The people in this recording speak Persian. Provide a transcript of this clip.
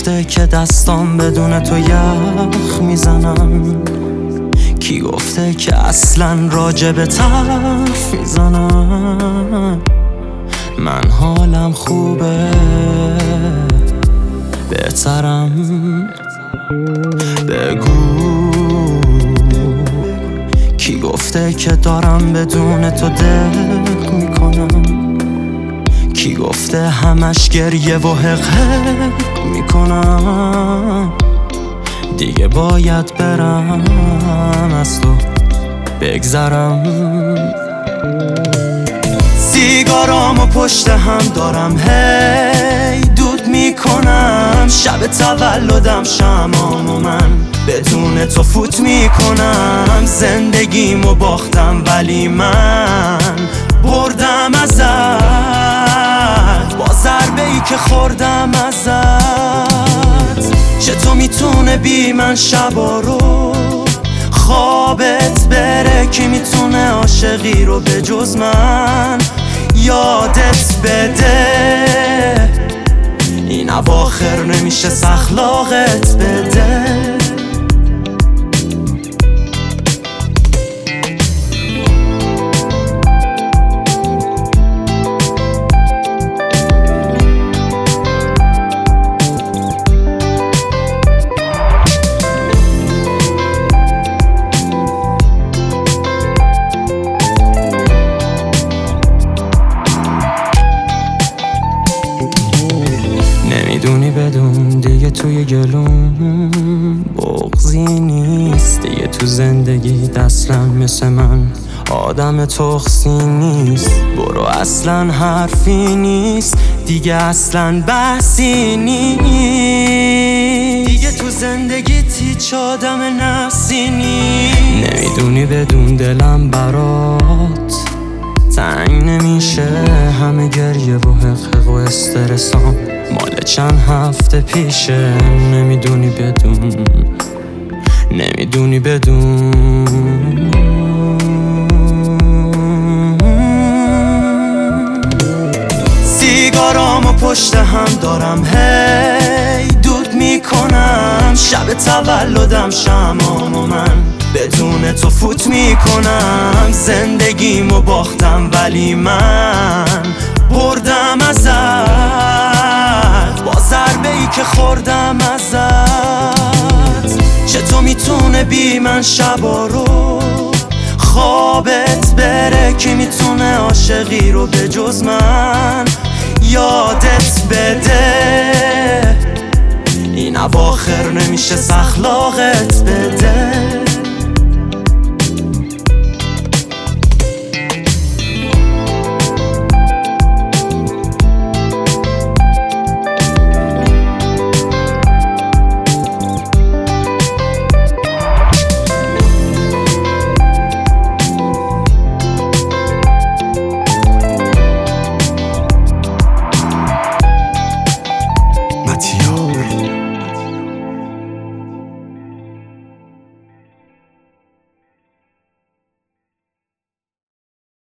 گفته که دستام بدون تو یخ میزنم؟ کی گفته که اصلا راجب طرف میزنم؟ من حالم خوبه بهترم، بگو کی گفته که دارم بدون تو دق میکنم؟ کی گفته همش گریه و حق میکنم؟ دیگه باید برم از تو بگذرم. سیگارامو پشت هم دارم هی دود میکنم، شب تولدم شمامو من بدون تو فوت میکنم. زندگیمو باختم ولی من بردم ازت، با ضربه ای که خوردم ازت. چطور میتونه بی من شبا رو خوابت بره؟ کی میتونه عاشقی رو به جز من یادت بده؟ این اواخر نمیشه سخلاقت بده. نمیدونی بدون دیگه توی گلوم بغضی نیست، دیگه تو زندگی اصلا مثل من آدم تخصی نیست. برو اصلا حرفی نیست دیگه، اصلا بحثی نیست دیگه تو زندگیت هیچ آدم نفسی نیست. نمیدونی بدون دلم برات تنگ نمیشه، همه گریه و حقق و استرسام مال چند هفته پیشه. نمیدونی بدون، نمیدونی بدون. سیگارامو پشت هم دارم هی دود میکنم، شب تولدم شمامو من بدون تو فوت میکنم. زندگیمو باختم ولی من بردم ازت، با ضربه ای که خوردم ازت. چطور میتونه بی من شبا رو خوابت بره؟ کی میتونه عاشقی رو به جز من یادت بده؟ این اواخر نمیشه سخلاقت بده.